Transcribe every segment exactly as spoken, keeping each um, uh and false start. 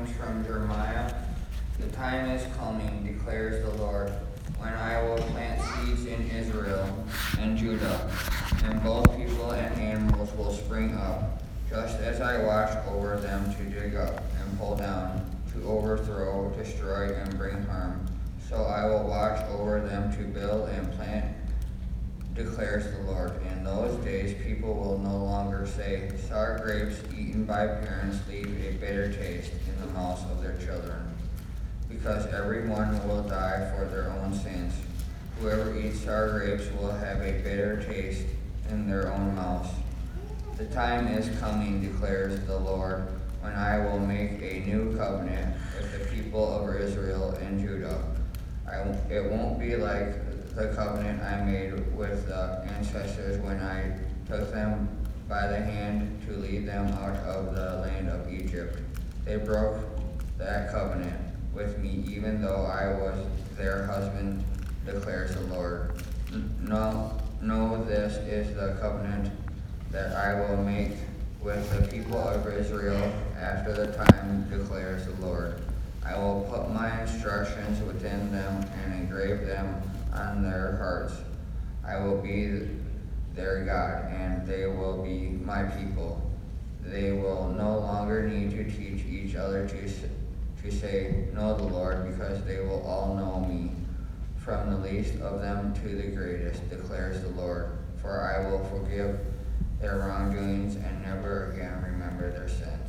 comes from Jeremiah. The time is coming, declares the Lord, when I will plant seeds in Israel and Judah, and both people and animals will spring up, just as I watch over them to dig up and pull down, to overthrow, destroy, and bring harm. So I will watch over them to build and plant, declares the Lord. In those days people will no longer say, sour grapes eaten by parents leave a bitter taste in the mouths of their children, because everyone will die for their own sins. Whoever eats sour grapes will have a bitter taste in their own mouths. The time is coming, declares the Lord, when I will make a new covenant with the people of Israel and Judah. I, it won't be like the covenant I made with the ancestors when I took them by the hand to lead them out of the land of Egypt. They broke that covenant with me, even though I was their husband, declares the Lord. No, no, this is the covenant that I will make with the people of Israel after the time, declares the Lord. I will put my instructions within them and engrave them on their hearts. I will be their God, and they will be my people. They will no longer need to teach each other to, to say, know the Lord, because they will all know me, from the least of them to the greatest, declares the Lord. For I will forgive their wrongdoings and never again remember their sins.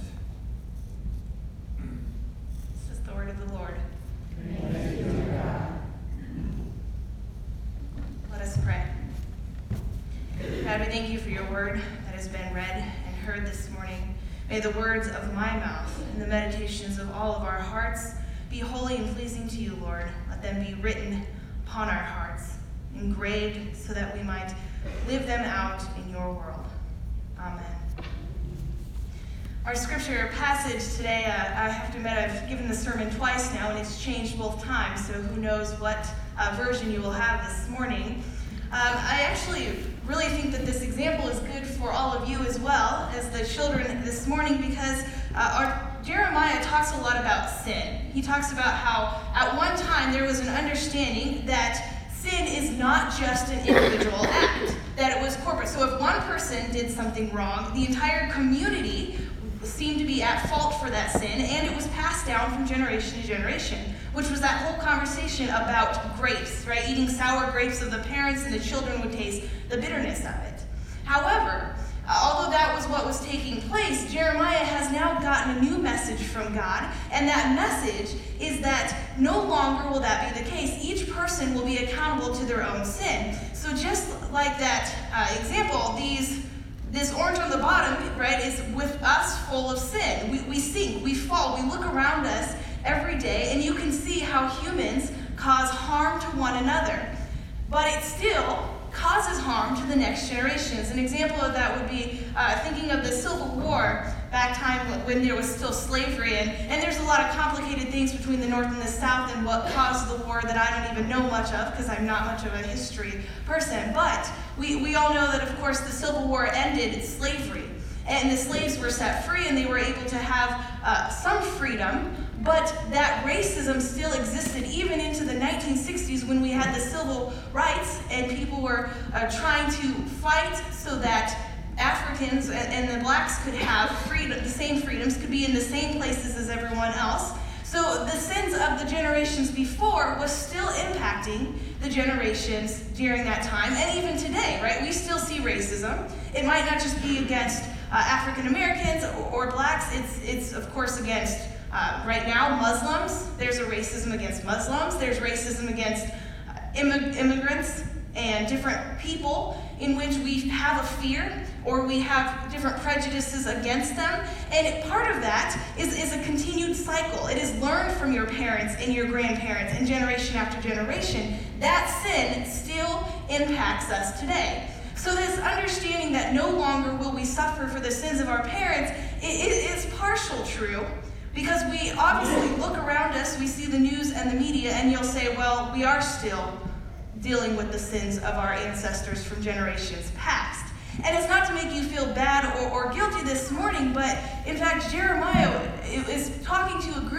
This is the word of the Lord. Thanks be to God. Let us pray. God, we thank you for your word that has been read and heard this morning. May the words of my mouth and the meditations of all of our hearts be holy and pleasing to you, Lord. Let them be written upon our hearts, engraved so that we might live them out in your world. Amen. Our scripture passage today, uh, I have to admit I've given the sermon twice now and it's changed both times, so who knows what uh, version you will have this morning. Um, I actually really think that this example is good for all of you as well as the children this morning, because uh, our, Jeremiah talks a lot about sin. He talks about how at one time there was an understanding that sin is not just an individual act, that it was corporate. So if one person did something wrong, the entire community seemed to be at fault for that sin, and it was passed down from generation to generation, which was that whole conversation about grapes, right? Eating sour grapes of the parents, and the children would taste the bitterness of it. However, uh, although that was what was taking place, Jeremiah has now gotten a new message from God, and that message is that no longer will that be the case. Each person will be accountable to their own sin. So just like that uh, example, these This orange on the bottom, right, is with us full of sin. We, we sink, we fall, we look around us every day, and you can see how humans cause harm to one another. But it still causes harm to the next generations. An example of that would be uh, thinking of the Civil War, back time when there was still slavery, and, and there's a lot of complicated things between the North and the South and what caused the war that I don't even know much of because I'm not much of a history person. But we, we all know that, of course, the Civil War ended slavery, and the slaves were set free and they were able to have uh, some freedom, but that racism still existed even into the nineteen sixties when we had the civil rights and people were uh, trying to fight so that Africans and the blacks could have freedom, the same freedoms, could be in the same places as everyone else. So the sins of the generations before was still impacting the generations during that time, and even today, right? We still see racism. It might not just be against uh, African Americans or, or blacks. It's, it's of course against, uh, right now, Muslims. There's a racism against Muslims. There's racism against uh, immig- immigrants and different people in which we have a fear or we have different prejudices against them. And part of that is, is a continued cycle. It is learned from your parents and your grandparents and generation after generation. That sin still impacts us today. So this understanding that no longer will we suffer for the sins of our parents, it, it is partial true, because we obviously look around us, we see the news and the media, and you'll say, well, we are still dealing with the sins of our ancestors from generations past. And it's not to make you feel bad or, or guilty this morning, but in fact, Jeremiah is talking to a group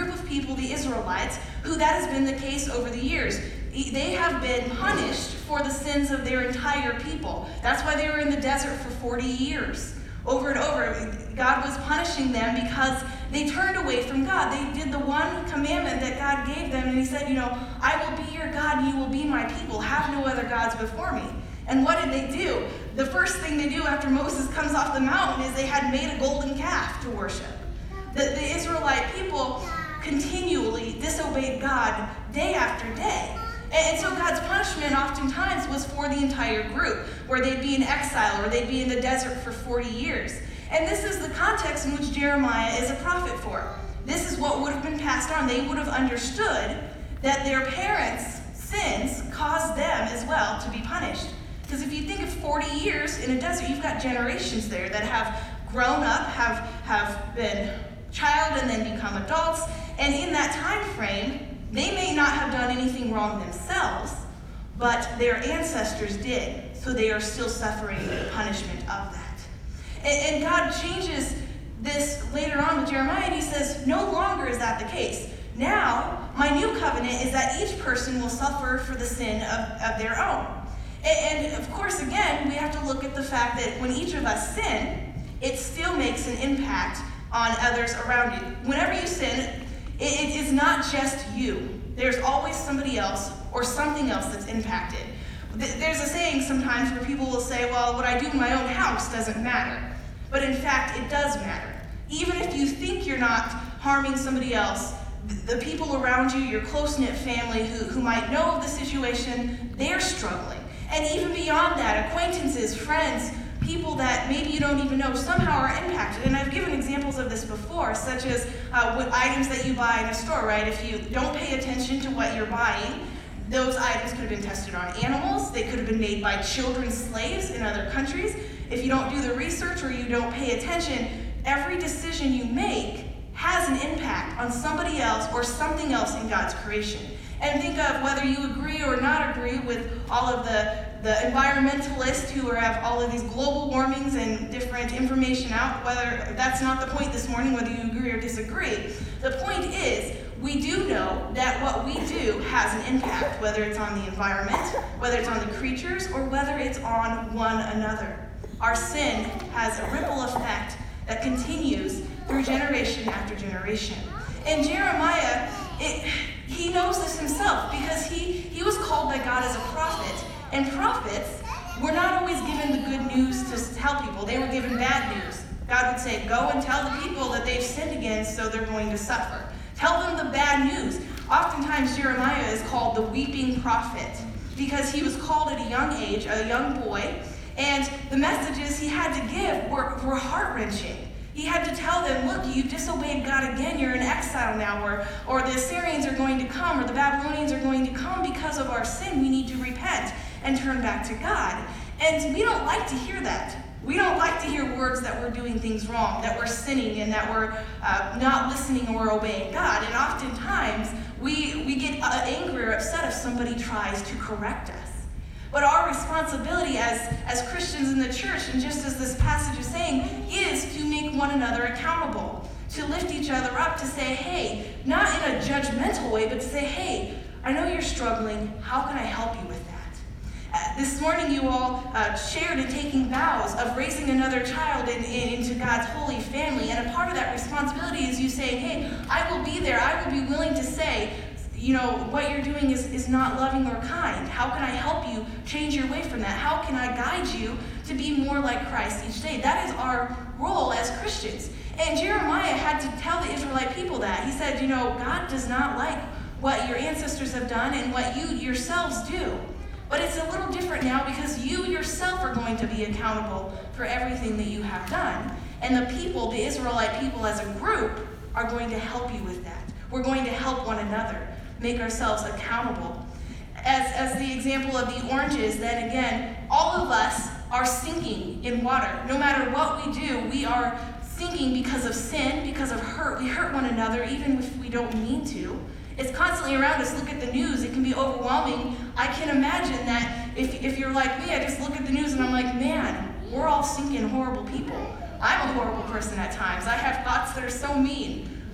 the Israelites, who that has been the case over the years. They have been punished for the sins of their entire people. That's why they were in the desert for forty years. Over and over, God was punishing them because they turned away from God. They did the one commandment that God gave them, and he said, you know, I will be your God, and you will be my people. Have no other gods before me. And what did they do? The first thing they do after Moses comes off the mountain is they had made a golden calf to worship. The, the Israelite people continually disobeyed God day after day. And so God's punishment oftentimes was for the entire group, where they'd be in exile or they'd be in the desert for forty years. And this is the context in which Jeremiah is a prophet for. This is what would have been passed on. They would have understood that their parents' sins caused them as well to be punished. Because if you think of forty years in a desert, you've got generations there that have grown up, have, have been child and then become adults. And in that time frame, they may not have done anything wrong themselves, but their ancestors did. So they are still suffering the punishment of that. And, and God changes this later on with Jeremiah, and he says, no longer is that the case. Now, my new covenant is that each person will suffer for the sin of, of their own. And, and of course, again, we have to look at the fact that when each of us sin, it still makes an impact on others around you. Whenever you sin, it is not just you. There's always somebody else or something else that's impacted. There's a saying sometimes where people will say, well, what I do in my own house doesn't matter. But in fact, it does matter. Even if you think you're not harming somebody else, the people around you, your close-knit family who, who might know of the situation, they're struggling. And even beyond that, acquaintances, friends, people that maybe you don't even know somehow are impacted. And I've given examples of this before, such as uh, what items that you buy in a store, right? If you don't pay attention to what you're buying, those items could have been tested on animals. They could have been made by children slaves in other countries. If you don't do the research or you don't pay attention, every decision you make has an impact on somebody else or something else in God's creation. And think of whether you agree or not agree with all of the, the environmentalists who are, have all of these global warmings and different information out, whether that's not the point this morning, whether you agree or disagree. The point is, we do know that what we do has an impact, whether it's on the environment, whether it's on the creatures, or whether it's on one another. Our sin has a ripple effect that continues through generation after generation. And Jeremiah, it, he knows this himself because he, he was called by God as a prophet. And prophets were not always given the good news to tell people. They were given bad news. God would say, go and tell the people that they've sinned against, so they're going to suffer. Tell them the bad news. Oftentimes Jeremiah is called the weeping prophet because he was called at a young age, a young boy, and the messages he had to give were, were heart-wrenching. He had to tell them, look, you disobeyed God again, you're in exile now, or, or the Assyrians are going to come, or the Babylonians are going to come because of our sin. We need to repent and turn back to God. And we don't like to hear that. We don't like to hear words that we're doing things wrong, that we're sinning, and that we're uh, not listening or obeying God. And oftentimes, we, we get uh, angry or upset if somebody tries to correct us. But our responsibility as, as Christians in the church, and just as this passage is saying, is to make one another accountable, to lift each other up, to say, hey, not in a judgmental way, but to say, hey, I know you're struggling. How can I help you with that? Uh, this morning you all uh, shared in taking vows of raising another child in, in, into God's holy family, and a part of that responsibility is you saying, hey, I will be there. I will be willing to say, you know, what you're doing is, is not loving or kind. How can I help you change your way from that? How can I guide you to be more like Christ each day? That is our role as Christians. And Jeremiah had to tell the Israelite people that. He said, you know, God does not like what your ancestors have done and what you yourselves do. But it's a little different now because you yourself are going to be accountable for everything that you have done. And the people, the Israelite people as a group, are going to help you with that. We're going to help one another, make ourselves accountable. As, as the example of the oranges, then again, all of us are sinking in water. No matter what we do, we are sinking because of sin, because of hurt. We hurt one another even if we don't mean to. It's constantly around us. Look at the news. It can be overwhelming. I can imagine that if, if you're like me, I just look at the news and I'm like, man, we're all sinking horrible people. I'm a horrible person at times. I have thoughts that are so mean.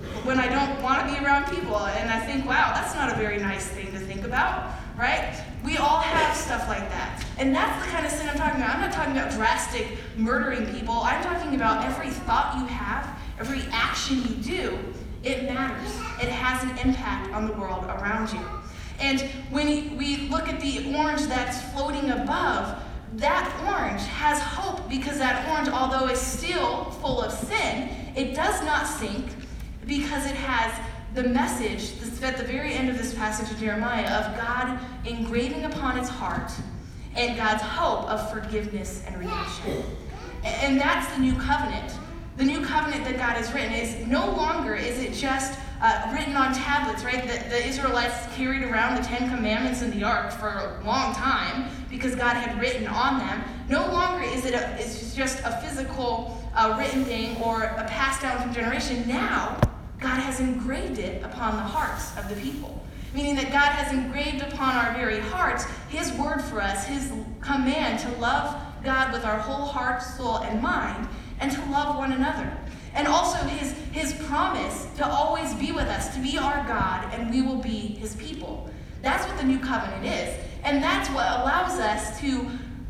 when I don't want to be around people. And I think, wow, that's not a very nice thing to think about, right? We all have stuff like that. And that's the kind of sin I'm talking about. I'm not talking about drastic murdering people. I'm talking about every thought you have, every action you do. It matters. It has an impact on the world around you. And when we look at the orange that's floating above, that orange has hope, because that orange, although it's still full of sin, it does not sink, because it has the message that's at the very end of this passage of Jeremiah of God engraving upon its heart and God's hope of forgiveness and redemption. And that's the new covenant. The new covenant that God has written is no longer is it just uh, written on tablets, right? The, the Israelites carried around the Ten Commandments in the ark for a long time because God had written on them. No longer is it a, it's just a physical uh, written thing or a passed down from generation. Now, God has engraved it upon the hearts of the people. Meaning that God has engraved upon our very hearts his word for us, his command to love God with our whole heart, soul, and mind, and to love one another. And also his, his promise to always be with us, to be our God, and we will be his people. That's what the new covenant is. And that's what allows us to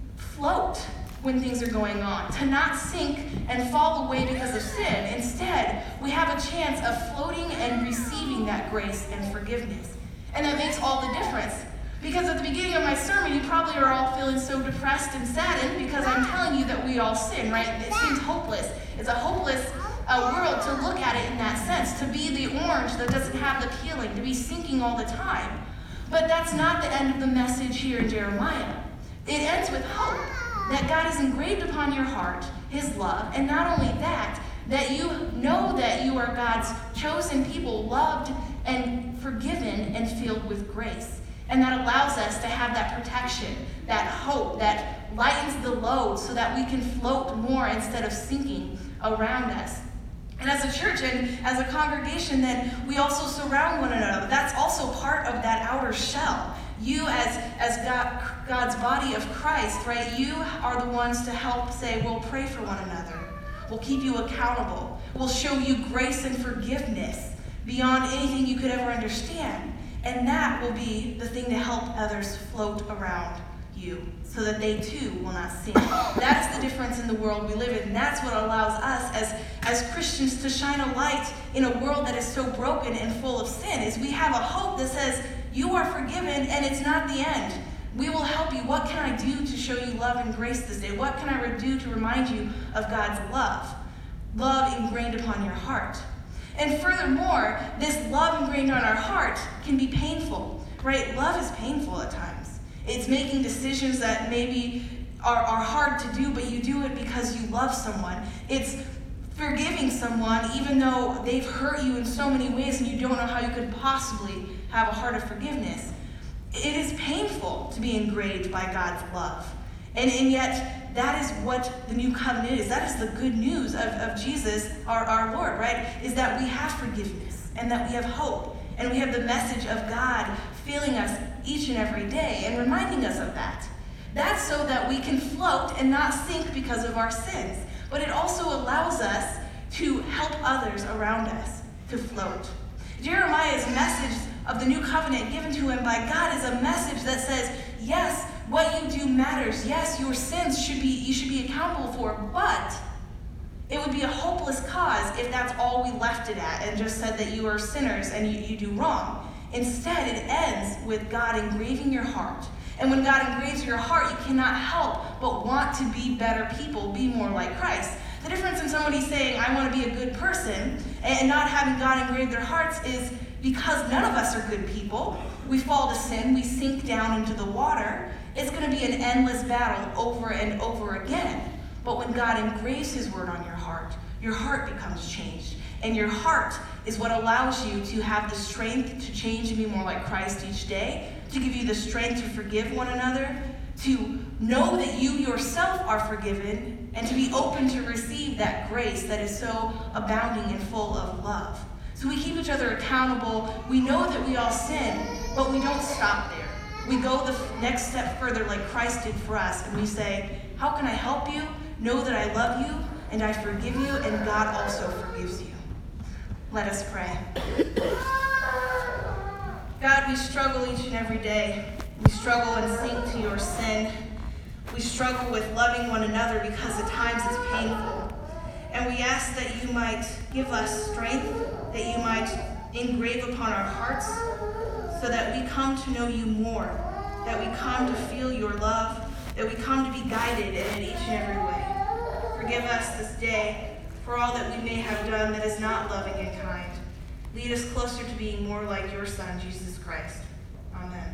float when things are going on, to not sink and fall away because of sin. Instead, we have a chance of floating and receiving that grace and forgiveness. And that makes all the difference. Because at the beginning of my sermon, you probably are all feeling so depressed and saddened because I'm telling you that we all sin, right? It seems hopeless. It's a hopeless uh, world to look at it in that sense, to be the orange that doesn't have the peeling, to be sinking all the time. But that's not the end of the message here in Jeremiah. It ends with hope, that God has engraved upon your heart his love, and not only that, that you know that you are God's chosen people, loved and forgiven and filled with grace. And that allows us to have that protection, that hope, that lightens the load so that we can float more instead of sinking around us. And as a church and as a congregation, then we also surround one another. That's also part of that outer shell. You as, as God, God's body of Christ, right? You are the ones to help say, we'll pray for one another. We'll keep you accountable. We'll show you grace and forgiveness beyond anything you could ever understand. And that will be the thing to help others float around you so that they too will not sink. That's the difference in the world we live in. And that's what allows us as, as Christians to shine a light in a world that is so broken and full of sin, is we have a hope that says, you are forgiven and it's not the end. We will help you. What can I do to show you love and grace this day? What can I do to remind you of God's love? Love ingrained upon your heart. And furthermore, this love ingrained on our heart can be painful, right? Love is painful at times. It's making decisions that maybe are, are hard to do, but you do it because you love someone. It's forgiving someone even though they've hurt you in so many ways and you don't know how you could possibly have a heart of forgiveness. It is painful to be engraved by God's love. And, and yet, that is what the new covenant is. That is the good news of, of Jesus, our, our Lord, right? Is that we have forgiveness and that we have hope. And we have the message of God filling us each and every day and reminding us of that. That's so that we can float and not sink because of our sins. But it also allows us to help others around us to float. Jeremiah's message of the new covenant given to him by God is a message that says, yes, what you do matters. Yes, your sins should be you should be accountable for, but it would be a hopeless cause if that's all we left it at and just said that you are sinners and you, you do wrong. Instead, it ends with God engraving your heart. And when God engraves your heart, you cannot help but want to be better people, be more like Christ. The difference in somebody saying, I want to be a good person, and not having God engrave their hearts is because none of us are good people. We fall to sin, we sink down into the water. It's going to be an endless battle over and over again. But when God engraves his word on your heart, your heart becomes changed. And your heart is what allows you to have the strength to change and be more like Christ each day, to give you the strength to forgive one another, to know that you yourself are forgiven, and to be open to receive that grace that is so abounding and full of love. So we keep each other accountable. We know that we all sin, but we don't stop there. We go the next step further like Christ did for us, and we say, how can I help you? Know that I love you, and I forgive you, and God also forgives you. Let us pray. God, we struggle each and every day. We struggle and sink to your sin. We struggle with loving one another because at times it's painful. And we ask that you might give us strength, that you might engrave upon our hearts, so that we come to know you more, that we come to feel your love, that we come to be guided in each and every way. Forgive us this day for all that we may have done that is not loving and kind. Lead us closer to being more like your Son, Jesus Christ. Amen.